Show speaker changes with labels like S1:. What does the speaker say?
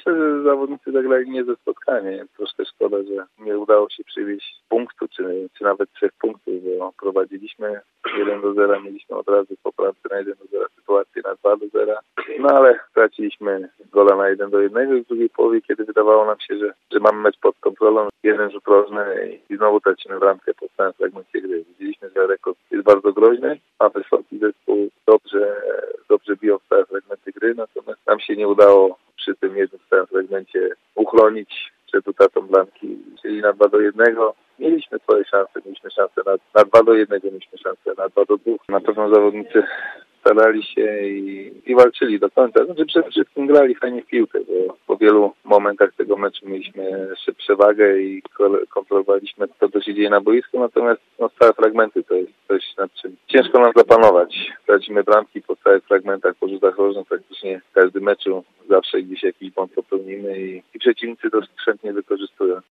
S1: Myślę, że zawodnicy zagrali niezłe spotkanie. Troszkę szkoda, że nie udało się przywieźć punktu, czy nawet 3 punktów, bo prowadziliśmy 1-0, mieliśmy od razu poprawkę na 1-0, sytuację na 2-0. No ale straciliśmy gola na 1-1 i w drugiej połowie, kiedy wydawało nam się, że mamy mecz pod kontrolą, jeden rzut rożny i znowu tracimy bramkę po całym fragmencie gry. Widzieliśmy, że rekord jest bardzo groźny, a wysoki zespół dobrze biją w całe fragmenty gry, natomiast nam się nie udało przy tym jednym stałym fragmencie uchronić przed utratą bramki, czyli na 2-1. Mieliśmy swoje szanse, mieliśmy szansę na 2-1, mieliśmy szansę na 2-2. Na pewno zawodnicy starali się i walczyli do końca. Znaczy przede wszystkim grali fajnie w piłkę, bo po wielu momentach tego meczu mieliśmy przewagę i kontrolowaliśmy to, co się dzieje na boisku, natomiast stałe fragmenty to jest coś, nad czym ciężko nam zapanować. Tracimy bramki po stałych fragmentach, po rzutach rożnych, praktycznie w każdym meczu zawsze gdzieś jakiś błąd popełnimy i przeciwnicy to skrzętnie wykorzystują.